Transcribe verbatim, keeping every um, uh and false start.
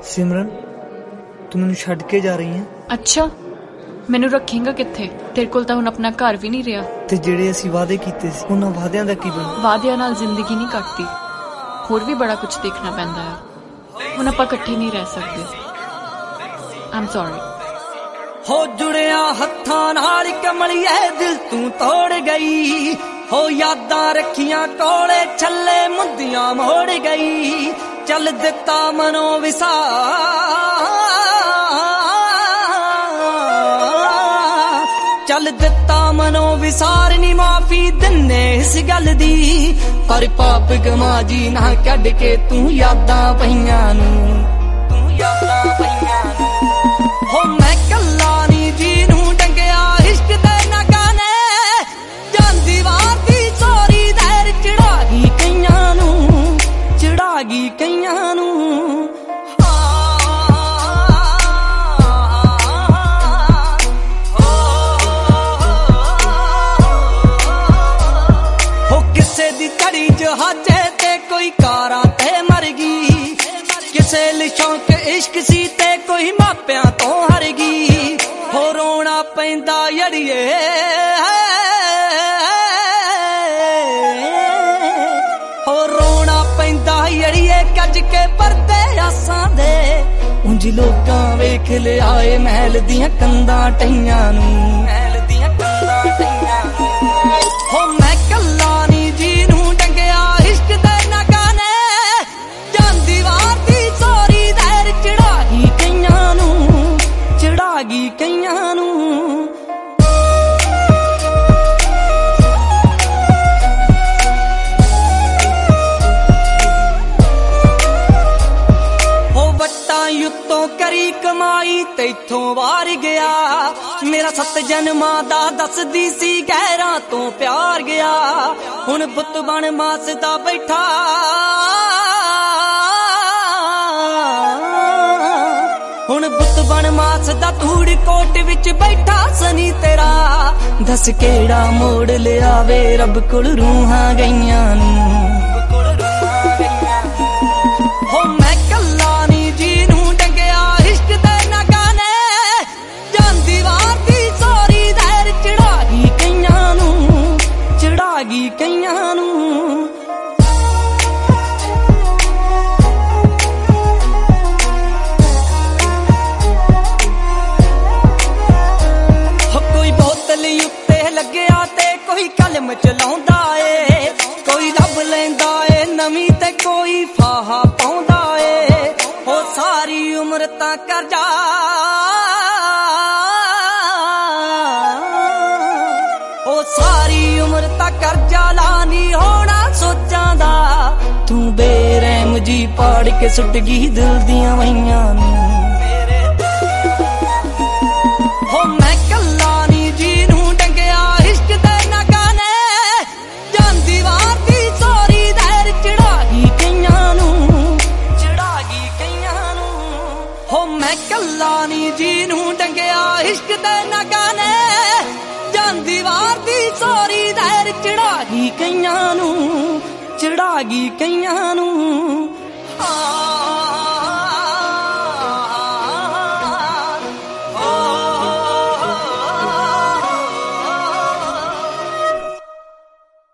सिमरन तू मैनू छड्ड के जा रही है। अच्छा मैनू रखेगा कित्थे? तेरे कोल तां हुण अपना घर भी नहीं रहा। ते जेड़े असीं वादे कीते सी उन्हां वादियां दा की बनया? वादियां नाल जिंदगी नहीं कटदी, होर भी बड़ा कुछ देखना पैंदा है। हुण आपां इकट्ठे नहीं रह सकदे। I am sorry. हो जुड़िया हत्थां नाल कमलिए दिल तू तोड़ गई, हो यादां रखियां कोले छल्ले मुंदियां मोड़ गई। चल दिता मनो विसार, चल दिता मनो विसार नी माफी दिन्ने इस गल दी। पर पाप गमा जी ना कढ के तू यादां पईयां नू, तू यादां पईयां नू। हो मैं कल्ला नी जी नू डंगया इश्क दे नगाने, जांदी वार दी सोरी दैर चढ़ा गई कईयां नू, चढ़ा गई कईयां नू। हो किसे दी कड़ी जहाजे ते कोई कारां ते मर गई, किसे ली शौक इश्क सी ते कोई मापियां तो हर गई। हो रोना पैंदा यड़िए, हो रोना पैंदा यड़िए कज के परदे आसां दे। उंज लोकां वेख ले आए महल दियां कंधां टईयां नू, महल दियां कंधां टईयां नू। हो मैं कल्ला नी जी नू डंगया इश्क दे नगाने, जांदी वार दी सोरी दैर चढ़ा गई कईयां नू, चढ़ा गई कईयां नू। हो वट्टां युत्तों करी कमाई तैथों वार गया, मेरा सत जन्मां दा दसदी सी गैरां तो प्यार गया। हुण पुत बन मासदा बैठा, हुण पुत बन मासदा धूड़ कोट विच बैठा सनी तेरा। दस केड़ा मोड़ लिया वे रब कोल रूहां गईयां नू, हो मैं कल्ला नी जी नू डंगया इश्क दे नगाने, जांदी वार दी सोरी दैर चढ़ा गई कईयां नू, चढ़ा गई कईयां नू। कोई बोतल उत्ते लग्या ते कोई कलम चलाउंदा ए, कोई रब लैंदा ए नवीं ते कोई फाहा पाउंदा ए। हो सारी उम्र तां करजा, हो सारी उम्र तां करजा लानी होना सोचां दा। तू बेरहम जी पाड़ के सुट गई दिल दियां वहियां नू। हो मैं कल्ला नी जी नू डंगया इश्क दे नगाने, जांदी वार दी सोरी दैर चढ़ा गई कईयां नू, चढ़ा गई कईयां नू। हो मैं कल्ला नी जी नू डंगया इश्क दे नगाने, जांदी वार दी सोरी दैर चढ़ा गई कईयां नू, चढ़ा गई कईयां नू।